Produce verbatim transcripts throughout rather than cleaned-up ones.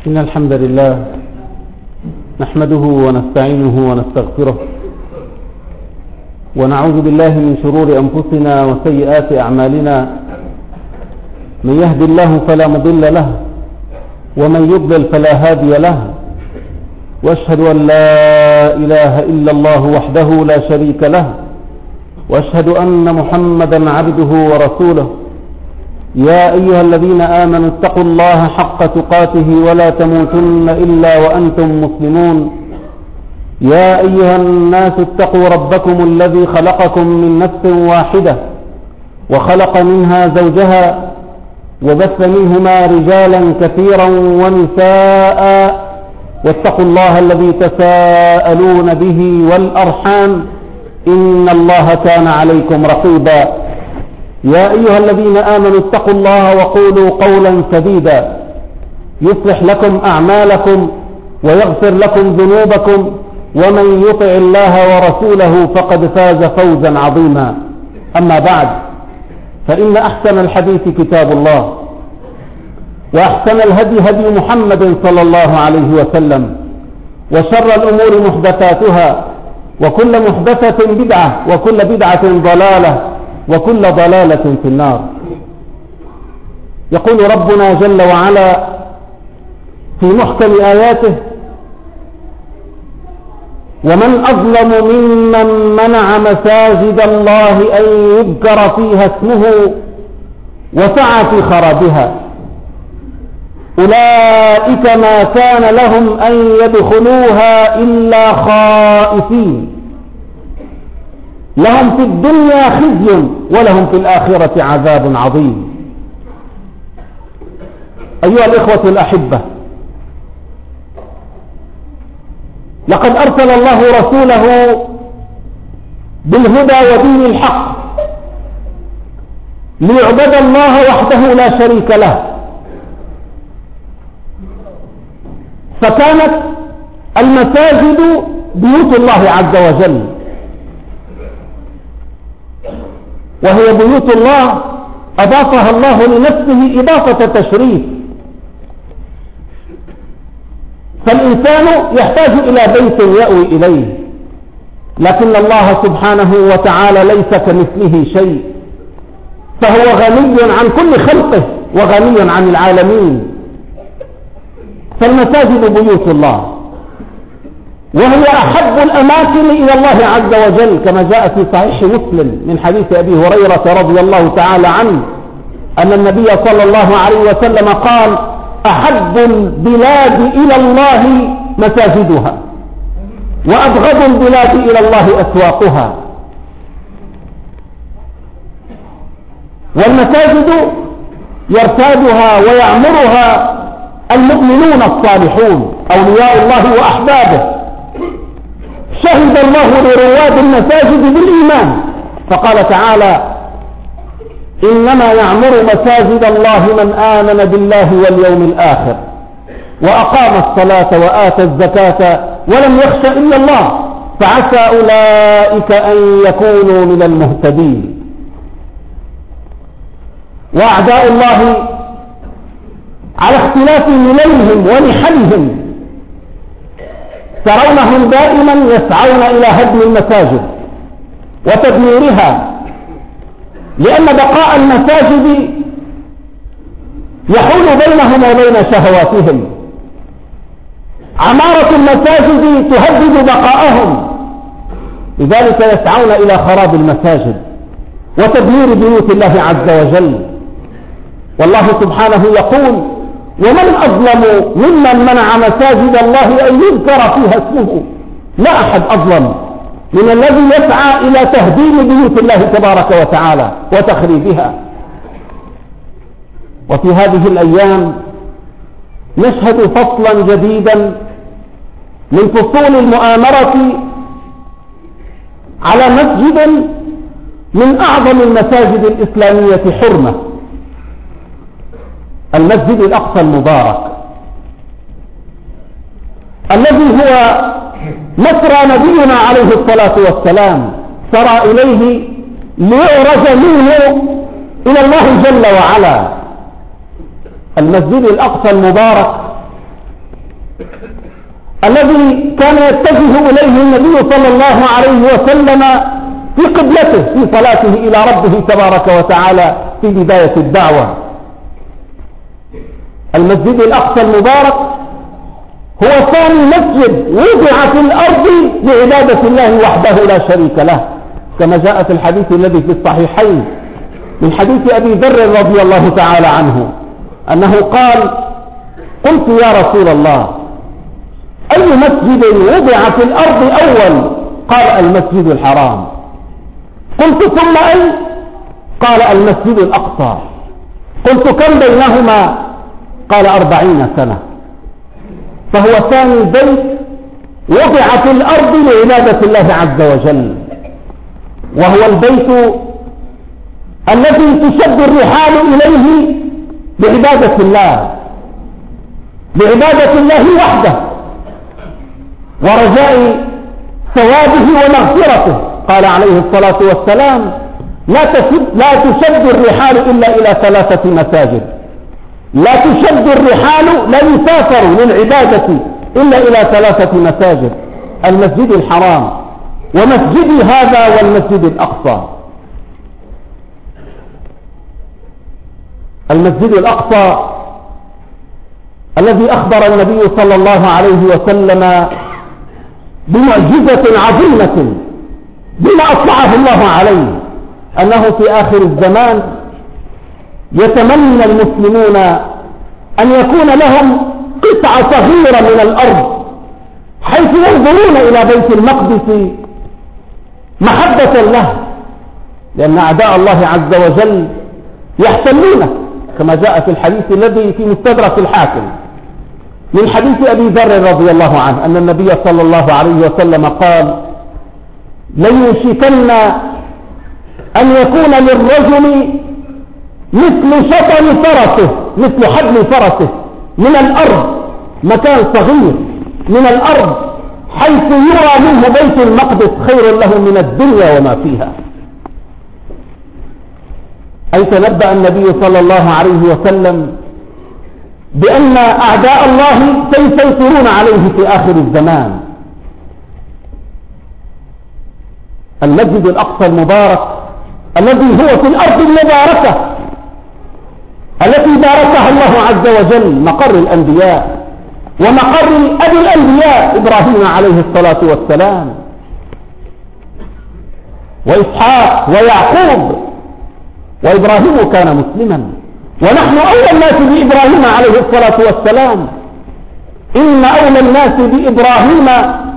إن الحمد لله نحمده ونستعينه ونستغفره ونعوذ بالله من شرور أنفسنا وسيئات أعمالنا. من يهد الله فلا مضل له ومن يضلل فلا هادي له، وأشهد أن لا إله إلا الله وحده لا شريك له، وأشهد أن محمدا عبده ورسوله. يا أيها الذين آمنوا اتقوا الله حق تقاته ولا تموتن إلا وأنتم مسلمون. يا أيها الناس اتقوا ربكم الذي خلقكم من نفس واحدة وخلق منها زوجها وبث منهما رجالا كثيرا ونساء، واتقوا الله الذي تساءلون به والأرحام إن الله كان عليكم رقيبا. يا أيها الذين آمنوا اتقوا الله وقولوا قولا سديدا يصلح لكم أعمالكم ويغفر لكم ذنوبكم، ومن يطع الله ورسوله فقد فاز فوزا عظيما. أما بعد، فإن أحسن الحديث كتاب الله، وأحسن الهدي هدي محمد صلى الله عليه وسلم، وشر الأمور محدثاتها، وكل محدثة بدعة، وكل بدعة ضلالة، وكل ضلالة في النار. يقول ربنا جل وعلا في محكم آياته: ومن أظلم ممن منع مساجد الله أن يذكر فيها اسمه وسعى في خرابها، أولئك ما كان لهم أن يدخلوها إلا خائفين، لهم في الدنيا خزي ولهم في الآخرة عذاب عظيم. أيها الإخوة الأحبة، لقد أرسل الله رسوله بالهدى ودين الحق ليعبد الله وحده لا شريك له، فكانت المساجد بيوت الله عز وجل، وهي بيوت الله أضافها الله لنفسه إضافة تشريف. فالإنسان يحتاج إلى بيت يأوي إليه، لكن الله سبحانه وتعالى ليس كمثله شيء، فهو غني عن كل خلقه وغني عن العالمين. فالمساجد بيوت الله، وهي أحب الأماكن إلى الله عز وجل، كما جاء في صحيح مسلم من حديث أبي هريرة رضي الله تعالى عنه أن النبي صلى الله عليه وسلم قال: أحب البلاد إلى الله مساجدها، وأبغض البلاد إلى الله أسواقها. والمساجد يرتادها ويعمرها المؤمنون الصالحون أولياء الله وأحبابه. شهد الله لرواد المساجد بالإيمان، فقال تعالى: إنما يعمر مساجد الله من آمن بالله واليوم الآخر وأقام الصلاة وآتى الزكاة ولم يخش إلا الله، فعسى أولئك أن يكونوا من المهتدين. وأعداء الله على اختلاف مللهم ونحلهم ترونهم دائما يسعون إلى هدم المساجد وتدميرها، لأن بقاء المساجد يحول بينهم وبين شهواتهم. عمارة المساجد تهدد بقاءهم، لذلك يسعون إلى خراب المساجد وتدمير بيوت الله عز وجل. والله سبحانه يقول: ومن أظلم ممن منع مساجد الله أن يذكر فيها اسمه. لا أحد أظلم من الذي يسعى إلى تهديم بيوت الله تبارك وتعالى وتخريبها. وفي هذه الأيام نشهد فصلا جديدا من فصول المؤامرة على مسجد من أعظم المساجد الإسلامية حرمة، المسجد الأقصى المبارك، الذي هو مسرى نبينا عليه الصلاة والسلام، سرى إليه ليعرج منه إلى الله جل وعلا. المسجد الأقصى المبارك الذي كان يتجه إليه النبي صلى الله عليه وسلم في قبلته في صلاته إلى ربه تبارك وتعالى في بداية الدعوة. المسجد الأقصى المبارك هو ثاني مسجد وضع في الأرض لعبادة الله وحده لا شريك له، كما جاء في الحديث الذي في الصحيحين من حديث أبي ذر رضي الله تعالى عنه أنه قال: قلت يا رسول الله أي مسجد وضع في الأرض أول؟ قال: المسجد الحرام. قلت: ثم أي؟ قال: المسجد الأقصى. قلت: كم بينهما؟ قال: أربعين سنة. فهو ثاني بيت وضع في الأرض لعبادة الله عز وجل، وهو البيت الذي تشد الرحال إليه لعبادة الله لعبادة الله وحده ورجاء ثوابه ومغفرته. قال عليه الصلاة والسلام: لا تشد, لا تشد الرحال إلا إلى ثلاثة مساجد. لا تشد الرحال، لا يسافر للعبادة إلا إلى ثلاثة مساجد: المسجد الحرام ومسجدي هذا والمسجد الأقصى. المسجد الأقصى الذي أخبر النبي صلى الله عليه وسلم بمعجزة عظيمة بما أطلعه الله عليه، أنه في آخر الزمان يتمنى المسلمون أن يكون لهم قطعة صغيرة من الأرض حيث ينظرون إلى بيت المقدس محبة له، لأن أعداء الله عز وجل يحتلونه، كما جاء في الحديث الذي في مستدرك الحاكم من حديث أبي ذر رضي الله عنه أن النبي صلى الله عليه وسلم قال: ليوشكن أن يكون للرجل مثل شطن فرسه، مثل حبل فرسه من الأرض، مكان صغير من الأرض حيث يرى منه بيت المقدس خير له من الدنيا وما فيها. أي تنبأ النبي صلى الله عليه وسلم بأن أعداء الله سيسيطرون عليه في آخر الزمان. المسجد الأقصى المبارك الذي هو في الأرض المباركة التي باركها الله عز وجل، مقر الأنبياء ومقر أبي الأنبياء إبراهيم عليه الصلاة والسلام وإسحاق ويعقوب، وإبراهيم كان مسلما، ونحن أولى الناس بإبراهيم عليه الصلاة والسلام. إن أولى الناس بإبراهيم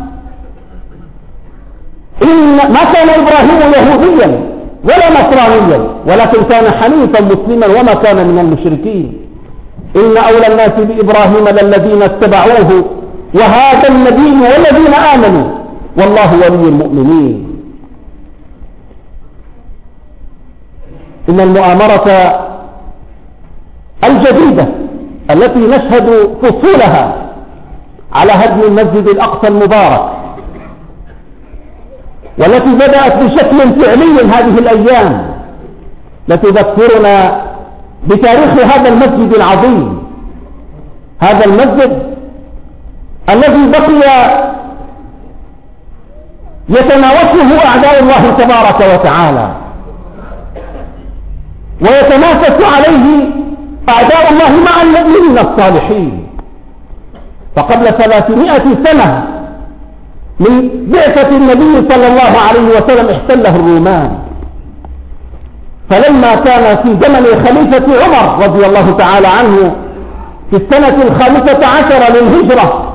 إن ما كان إبراهيم يهوديا ولا نصرانيا، ولكن كان حنيفا مسلما وما كان من المشركين. إن أولى الناس بإبراهيم للذين اتبعوه وهذا النبي والذين آمنوا والله ولي المؤمنين. إن المؤامرة الجديدة التي نشهد فصولها على هدم المسجد الأقصى المبارك، والتي بدأت بشكل فعلي هذه الأيام، لتذكرنا بتاريخ هذا المسجد العظيم، هذا المسجد الذي بقي يتناوشه أعداء الله تبارك وتعالى ويتنافس عليه أعداء الله مع المؤمنين الصالحين. فقبل ثلاثمائة سنة من بعثة النبي صلى الله عليه وسلم احتله الرومان، فلما كان في زمن خليفة عمر رضي الله تعالى عنه في السنة الخامسة عشر للهجرة،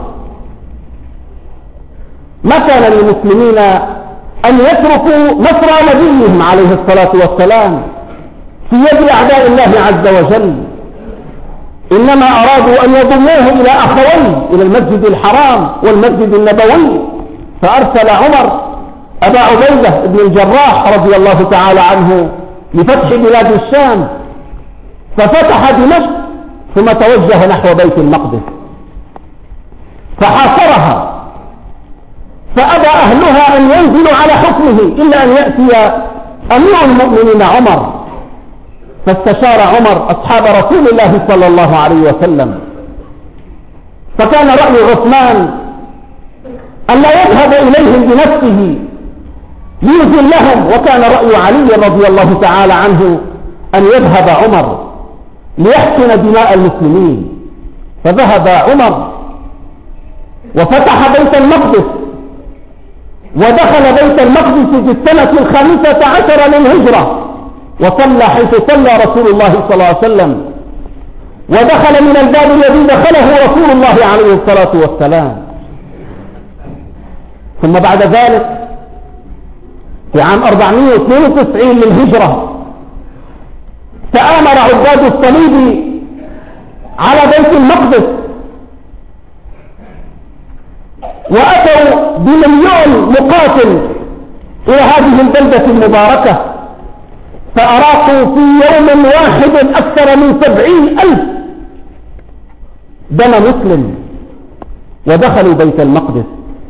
ما كان للمسلمين أن يتركوا نصر نبيهم عليه الصلاة والسلام في يد أعداء الله عز وجل، إنما أرادوا أن يضموه إلى أخوين، إلى المسجد الحرام والمسجد النبوي. فأرسل عمر أبا عبيدة بن الجراح رضي الله تعالى عنه لفتح بلاد الشام، ففتح دمشق ثم توجه نحو بيت المقدس فحاصرها، فأبى أهلها أن ينزلوا على حكمه إلا أن يأتي أمير المؤمنين عمر. فاستشار عمر أصحاب رسول الله صلى الله عليه وسلم، فكان رأي عثمان أن لا يذهب إليهم بنفسه ليذلهم، وكان رأي علي رضي الله تعالى عنه أن يذهب عمر ليحقن دماء المسلمين، فذهب عمر وفتح بيت المقدس ودخل بيت المقدس في السنة الخامسة عشر للهجرة، وصلى حيث صلى رسول الله صلى الله عليه وسلم، ودخل من الباب الذي دخله رسول الله عليه الصلاة والسلام. ثم بعد ذلك في عام أربعمائة واثنين وتسعين للهجرة تآمر عباد الصليب على بيت المقدس، وأتوا بمليون مقاتل إلى هذه البلدة المباركة، فأراقوا في يوم واحد أكثر من سبعين ألف دم مسلم، ودخلوا بيت المقدس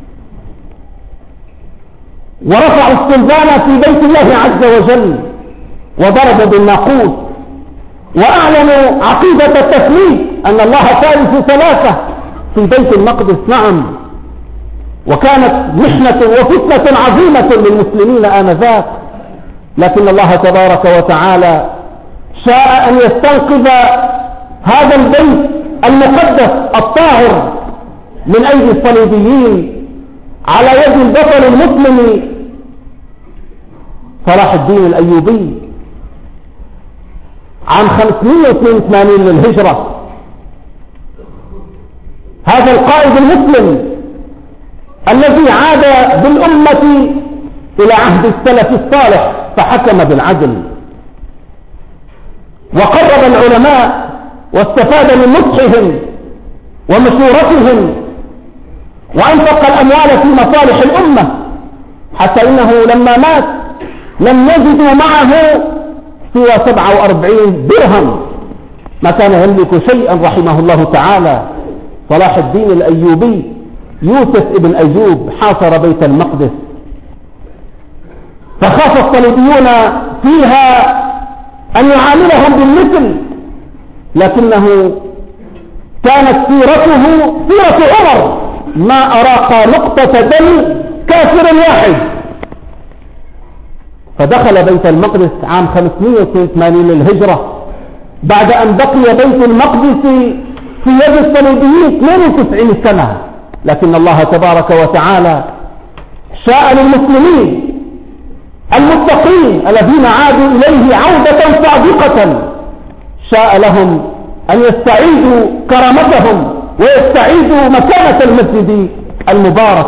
ورفعوا الصلبان في بيت الله عز وجل، وضربوا بالناقوس، وأعلنوا عقيدة التثليث أن الله ثالث ثلاثة في بيت المقدس. نعم، وكانت محنة وفتنة عظيمة للمسلمين آنذاك، لكن الله تبارك وتعالى شاء أن يستنقذ هذا البيت المقدس الطاهر من أيدي الصليبيين على يد البطل المسلم صلاح الدين الأيوبي عام خمسمائة واثنين وثمانين للهجرة. هذا القائد المسلم الذي عاد بالأمة إلى عهد السلف الصالح فحكم بالعدل، وقرب العلماء واستفاد من نصحهم ومشورتهم، وأنفق الأموال في مصالح الأمة، حتى إنه لما مات لم يجدوا معه سوى سبعة وأربعين درهم، ما كان يملك شيئا رحمه الله تعالى. صلاح الدين الأيوبي يوسف ابن أيوب حاصر بيت المقدس، فخاف الصليبيون فيها أن يعاملهم بالمثل، لكنه كانت سيرته سيرة عمر، ما أراق نقطة دم كافر واحد. فدخل بيت المقدس عام خمسمائة واثنين وثمانين للهجرة بعد أن بقي بيت المقدس في يد الصليبيين اثنين وتسعين سنة، لكن الله تبارك وتعالى شاء للمسلمين المتقين الذين عادوا إليه عودة صادقة، شاء لهم أن يستعيدوا كرامتهم ويستعيدوا مكانة المسجد المبارك.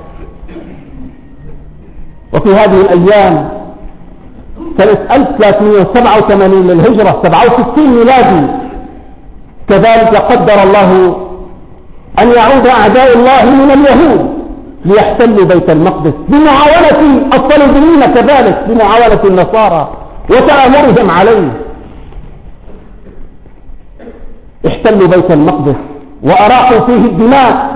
وفي هذه الأيام سنة ألف وثلاثمائة وسبعة وثمانين للهجرة سبعة وستين ميلادي كذلك قدر الله أن يعود أعداء الله من اليهود ليحتلوا بيت المقدس بمعاونة الصليبيين، كذلك بمعاونة النصارى وتآمرهم عليه. احتلوا بيت المقدس وأراقوا فيه الدماء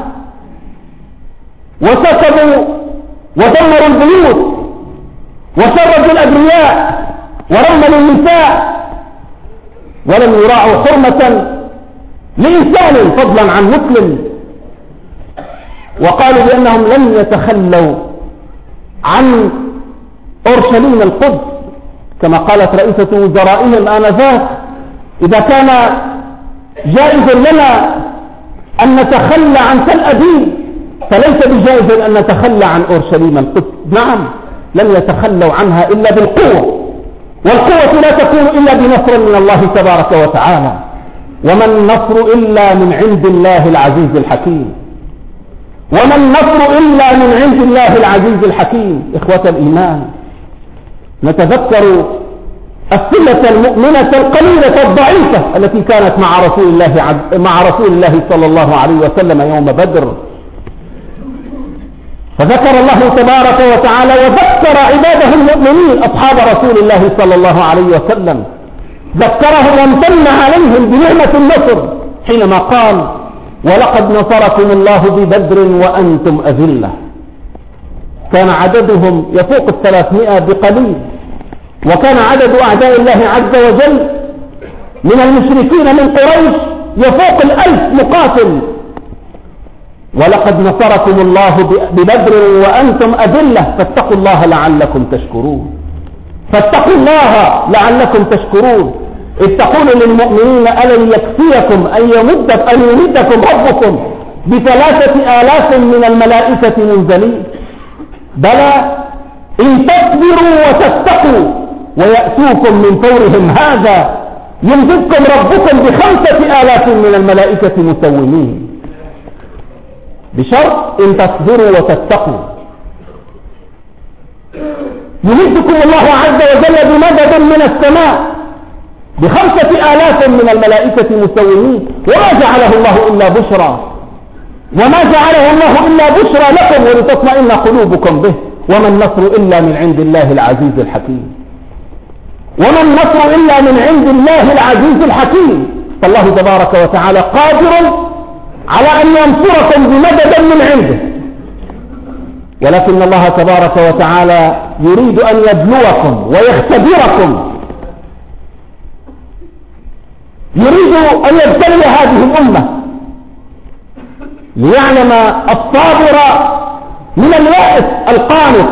وسكبوا ودمروا البيوت وشردوا الأبرياء ورملوا النساء، ولم يراعوا حرمة لإنسان فضلا عن مسلم، وقالوا بأنهم لن يتخلوا عن أورشليم القدس، كما قالت رئيسة وزرائهم آنذاك: إذا كان جائز لنا أن نتخلى عن تل أبيب فليس بجائز أن نتخلى عن أورشليم القدس. نعم، لن يتخلوا عنها إلا بالقوة، والقوة لا تكون إلا بنصر من الله تبارك وتعالى، وما النصر إلا من عند الله العزيز الحكيم، وما النصر إلا من عند الله العزيز الحكيم. إخوة الإيمان، نتذكر الصلة المؤمنة القليلة الضعيفة التي كانت مع رسول الله مع رسول الله صلى الله عليه وسلم يوم بدر، فذكر الله تبارك وتعالى وذكر عباده المؤمنين أصحاب رسول الله صلى الله عليه وسلم، ذكرهم وامتن عليهم بنعمة النصر حينما قال: ولقد نصركم الله ببدر وأنتم أذلة. كان عددهم يفوق الثلاثمائة بقليل، وكان عدد أعداء الله عز وجل من المشركين من قريش يفوق الألف مقاتل، ولقد نصركم الله ببدر وأنتم أذلة فاتقوا الله لعلكم تشكرون. فاتقوا الله لعلكم تشكرون. إذ تقول للمؤمنين ألن يكفيكم أن يمدك أن يمدكم ربكم بثلاثة آلاف من الملائكة منزلين؟ بلى إن تصبروا وتتقوا ويأتوكم من فورهم هذا يمدكم ربكم بخمسة آلاف من الملائكة مسومين، بشرط إن تصبروا وتتقوا. يمدكم الله عز وجل بمدد من السماء بخمسة آلاف من الملائكة مسومين، وما جعله الله إلا بشرى وما جعله الله إلا بشرى لكم ولتطمئن قلوبكم به، وما النصر إلا من عند الله العزيز الحكيم. وما النصر إلا من عند الله العزيز الحكيم. فالله تبارك وتعالى قادر على أن ينصركم بمدد من عنده، ولكن الله تبارك وتعالى يريد أن يبلوكم ويختبركم، يريد أن يبتلي هذه الأمة ليعلم الصابر من اليائس القانط.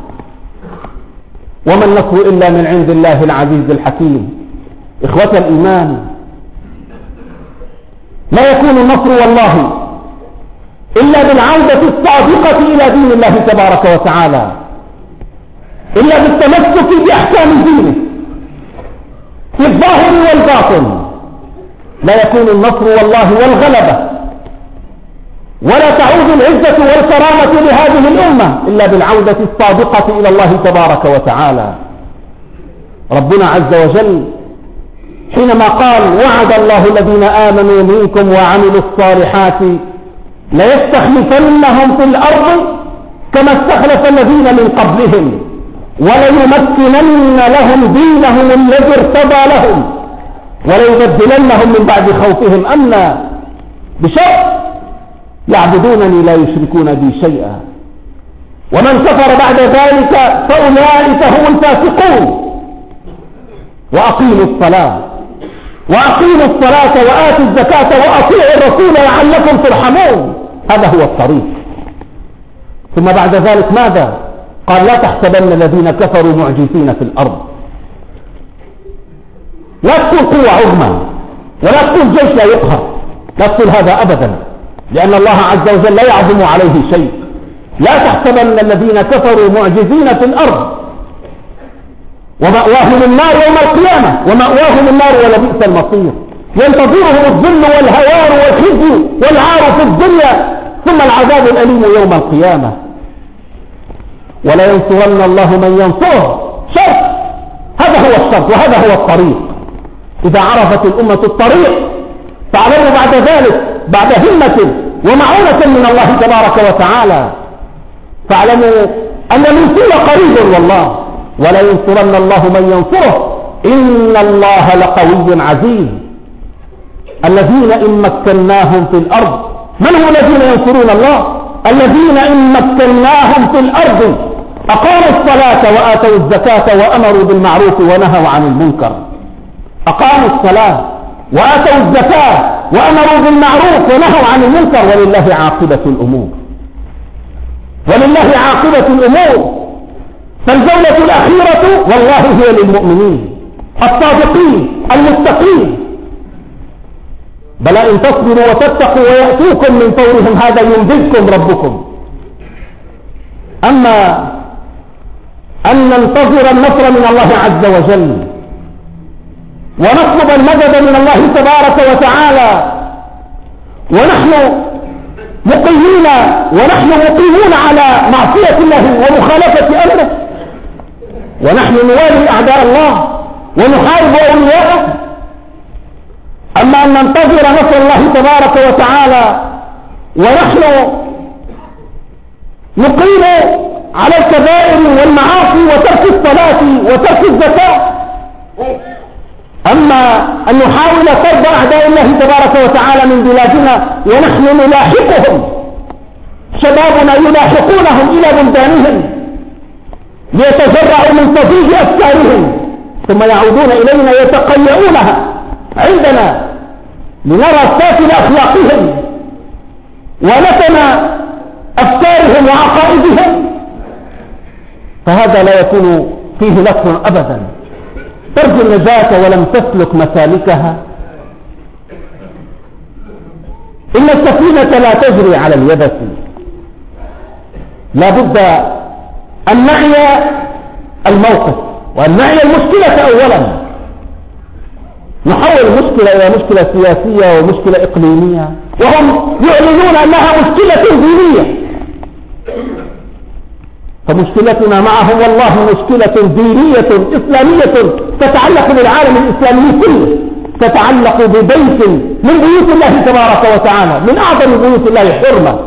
وما النصر إلا من عند الله العزيز الحكيم. إخوة الإيمان، لا يكون النصر والله إلا بالعودة الصادقة إلى دين الله تبارك وتعالى، إلا بالتمسك بأحكام دينه في الظاهر والباطن. لا يكون النصر والله والغلبة ولا تعود العزة والكرامة لهذه الأمة إلا بالعودة الصادقة إلى الله تبارك وتعالى. ربنا عز وجل حينما قال وعد الله الذين آمنوا منكم وعملوا الصالحات ليستخلفنهم في الأرض كما استخلف الذين من قبلهم وليمكنن لهم دينهم الذي ارتضى لهم وليبدلنهم من بعد خوفهم أمنا بشرط يعبدونني لا يشركون بي شيئا، ومن كفر بعد ذلك فأولئك هم الفاسقون. وأقيموا الصلاة وأقيموا الصلاة وآتوا الزكاة وأطيعوا الرسول لعلكم ترحمون. هذا هو الطريق. ثم بعد ذلك ماذا قال؟ لا تحسبن الذين كفروا معجزين في الأرض. لا تقول قوة عظمى ولا تقول جيش لا يقهر، لا تقول هذا أبدا، لأن الله عز وجل لا يعظم عليه شيء. لا تحسبن الذين كفروا معجزين في الأرض ومأواهم النار يوم القيامة، ومأواهم النار ولبئس المصير. ينتظرهم الذل والهوان والخزي والعار في الدنيا ثم العذاب الأليم يوم القيامة. ولا ينصرن الله من ينصره. شرط، هذا هو الشرط وهذا هو الطريق. إذا عرفت الأمة الطريق فاعلموا بعد ذلك بعد همة ومعونة من الله تبارك وتعالى، فاعلموا أن الوصول قريب والله. ولا ينصرن الله من ينصره إن الله لقوي عزيز. الذين إن مكناهم في الأرض، من هم الذين ينصرون الله؟ الذين إن مكناهم في الأرض أقاموا الصلاة وآتوا الزكاة وأمروا بالمعروف ونهوا عن المنكر. أقاموا الصلاة وآتوا الزكاة وأمروا بالمعروف ونهوا عن المنكر، ولله عاقبة الأمور. ولله عاقبة الأمور. فالجولة الأخيرة والله هي للمؤمنين الصادقين المتقين. بل إن تصبروا وتتقوا ويأتوكم من فورهم هذا يمددكم ربكم. أما أن ننتظر النصر من الله عز وجل ونطلب المدد من الله تبارك وتعالى ونحن مقيمين ونحن مقيمون على معصية الله ومخالفة أمره، ونحن نوالي أعداء الله ونحارب أولياءه. أما أن ننتظر نصر الله تبارك وتعالى ونحن نقيم على الكبائر والمعاصي وترك الصلاة وترك الزكاة، أما أن نحاول صد أعداء الله تبارك وتعالى من بلادنا ونحن نلاحقهم، شبابنا يلاحقونهم إلى بلدانهم ليتجرعوا من صديد أفكارهم ثم يعودون إلينا يتقيؤونها عندنا لنرى سافل أخلاقهم ونتن أفكارهم وعقائدهم، فهذا لا يكون فيه نصر أبدا. ترجو النجاة ولم تسلك مسالكها. إن السفينة لا تجري على اليبس، لا بد أن نعي الموقف وأن نعي المشكلة أولا. نحول المشكلة إلى مشكلة سياسية ومشكلة إقليمية، وهم يعلنون أنها مشكلة دينية. فمشكلتنا معهم والله مشكلة دينية إسلامية تتعلق بالعالم الإسلامي كله، تتعلق ببيت من بيوت الله تبارك وتعالى، من أعظم بيوت الله حرمة.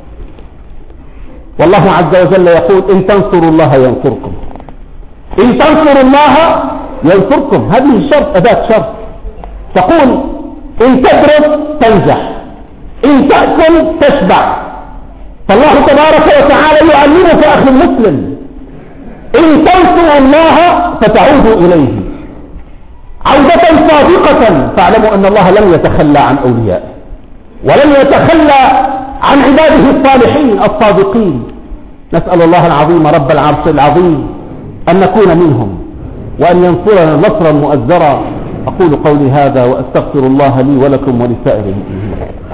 والله عز وجل يقول إن تنصروا الله ينصركم، إن تنصروا الله ينصركم. هذه شرط، أداة شرط. تقول إن تدرس تنجح، إن تأكل تشبع. فالله تبارك وتعالى يعلمك أخي المسلم إن تنصروا الله فتعودوا إليه عودة صادقة، فاعلموا أن الله لم يتخلى عن أوليائه ولم يتخلى عن عباده الصالحين الصادقين. نسأل الله العظيم رب العرش العظيم أن نكون منهم وأن ينصرنا نصرا مؤزرا. أقول قولي هذا وأستغفر الله لي ولكم ولسائر المؤمنين.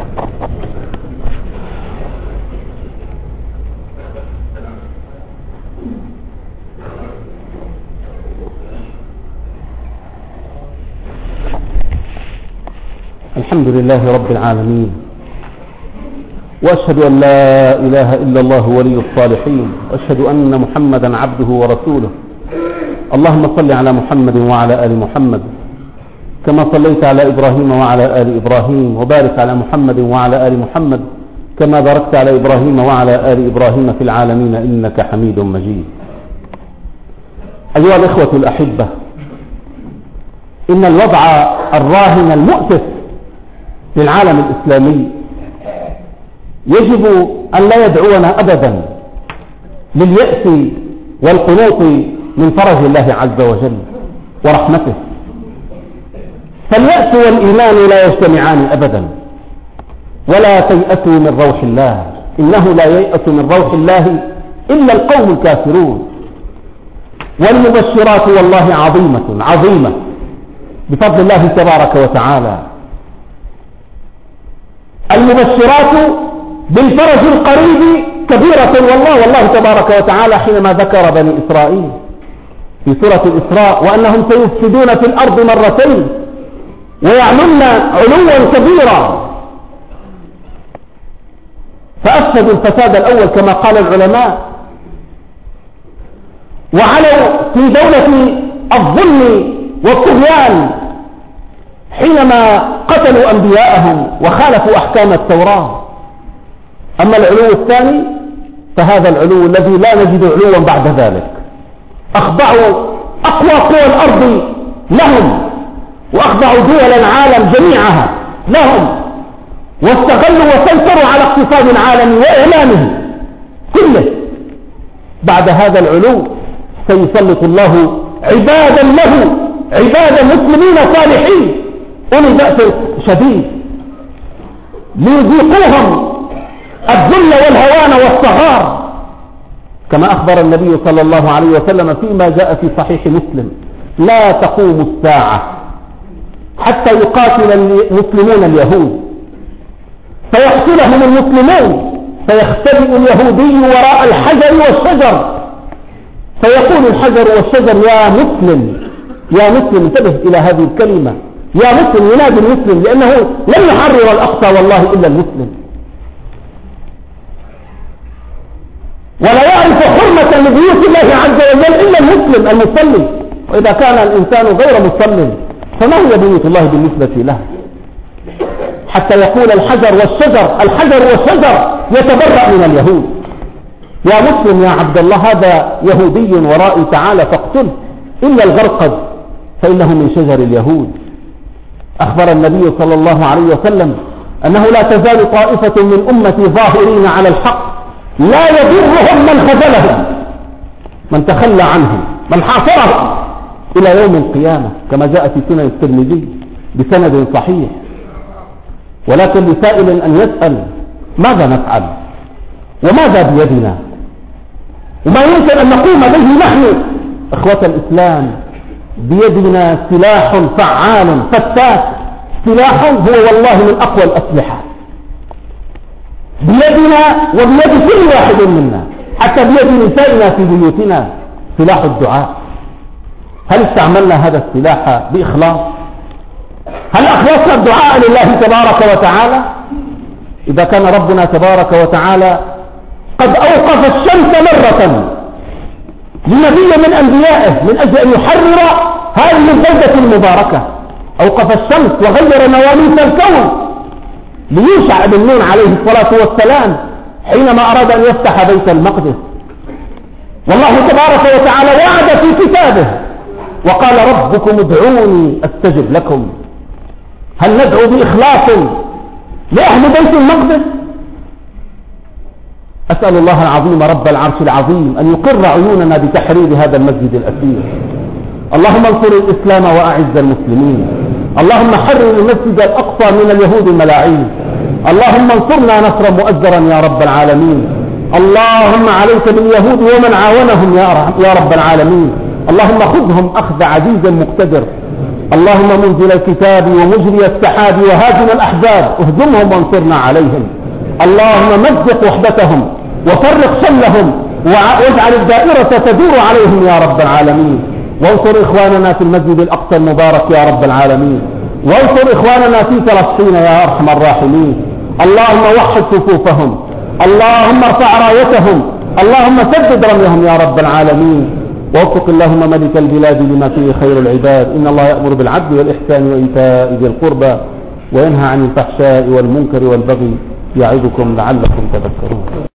الحمد لله رب العالمين، وأشهد أن لا إله إلا الله ولي الصالحين، وأشهد أن محمدا عبده ورسوله. اللهم صل على محمد وعلى آل محمد كما صليت على إبراهيم وعلى آل إبراهيم، وبارك على محمد وعلى آل محمد كما باركت على إبراهيم وعلى آل إبراهيم في العالمين إنك حميد مجيد. أيها الإخوة الأحبة، إن الوضع الراهن المؤسف للعالم الإسلامي يجب أن لا يدعونا أبدا لليأس والقنوط من فرج الله عز وجل ورحمته. فاليأس والإيمان لا يجتمعان أبدا. ولا تيأسوا من روح الله، إنه لا ييأس من روح الله إلا القوم الكافرون. والمبشرات والله عظيمة عظيمة بفضل الله تبارك وتعالى. المبشرات بالفرج القريب كبيرة والله والله تبارك وتعالى حينما ذكر بني إسرائيل في سورة الإسراء وأنهم سيفسدون في الأرض مرتين ويعلن علوا كبيرا، فأفسدوا الفساد الأول كما قال العلماء، وعلوا في دولة الظلم والطغيان حينما قتلوا أنبياءهم وخالفوا أحكام التوراة. أما العلو الثاني فهذا العلو الذي لا نجد علوا بعد ذلك. أخضعوا أقوى قوى الأرض لهم، وأخضعوا دول العالم جميعها لهم، واستغلوا وسيطروا على اقتصاد العالم وإعلامه كله. بعد هذا العلو سيسلط الله عبادا له، عبادا مسلمين صالحين أولي بأس شديد ليذيقوهم الذل والهوان والصغار، كما أخبر النبي صلى الله عليه وسلم فيما جاء في صحيح مسلم: لا تقوم الساعة حتى يقاتل المسلمون اليهود فيقتلهم المسلمون، فيختبئ اليهودي وراء الحجر والشجر، فيقول الحجر والشجر: يا مسلم يا مسلم. انتبه إلى هذه الكلمة، يا مسلم، ينادي المسلم، لأنه لم يحرر الأقصى والله إلا المسلم، ولا يعرف حرمة لبيوت الله عز وجل إلا المسلم المصلي. وإذا كان الإنسان غير مصلي فما هي بيوت الله بالنسبة له؟ حتى يقول الحجر والشجر الحجر والشجر يتبرأ من اليهود. يا مسلم يا عبد الله، هذا يهودي ورائي، تعالى فاقتله، إلا الغرقد فإنه من شجر اليهود. أخبر النبي صلى الله عليه وسلم أنه لا تزال طائفة من أمتي ظاهرين على الحق لا يضرهم من خذلهم، من تخلى عنهم، من حاصرهم، إلى يوم القيامة، كما جاء في سنن الترمذي بسند صحيح. ولكن لسائل أن يسأل: ماذا نفعل وماذا بيدنا وما يمكن أن نقوم به نحن إخوة الإسلام؟ بيدنا سلاح فعال فتاك، سلاح هو والله من أقوى الأسلحة بيدنا وبيد كل واحد منا، حتى بيد نسائنا في بيوتنا، سلاح الدعاء. هل استعملنا هذا السلاح بإخلاص؟ هل أخلصنا الدعاء لله تبارك وتعالى؟ إذا كان ربنا تبارك وتعالى قد أوقف الشمس مرة لنبي من أنبيائه من أجل أن يحرر هذه البلدة المباركة، أوقف الشمس وغير مواليد الكون ليوشع بن نون عليه الصلاة والسلام حينما أراد أن يفتح بيت المقدس. والله تبارك وتعالى وعد في كتابه وقال ربكم ادعوني أستجب لكم. هل ندعو بإخلاص لأهل بيت المقدس؟ أسأل الله العظيم رب العرش العظيم أن يقر عيوننا بتحرير هذا المسجد الأثير. اللهم انصر الإسلام وأعز المسلمين. اللهم حرر المسجد الأقصى من اليهود الملاعين. اللهم انصرنا نصرا مؤزرا يا رب العالمين. اللهم عليك باليهود ومن عاونهم يا رب العالمين. اللهم خذهم أخذ عزيز مقتدر. اللهم منزل الكتاب ومجري السحاب وهازم الأحزاب اهزمهم وانصرنا عليهم. اللهم مزق وحدتهم وفرق شلهم واجعل الدائرة تدور عليهم يا رب العالمين. وانصر إخواننا في المسجد الأقصى المبارك يا رب العالمين. وانصر إخواننا في فلسطين يا أرحم الراحمين. اللهم وحد صفوفهم. اللهم ارفع رايتهم. اللهم سدد رميهم يا رب العالمين. ووفق اللهم ملك البلاد لما فيه خير العباد. إن الله يأمر بالعدل والإحسان وإيتاء ذي القربى وينهى عن الفحشاء والمنكر والبغي يعظكم لعلكم تذكرون.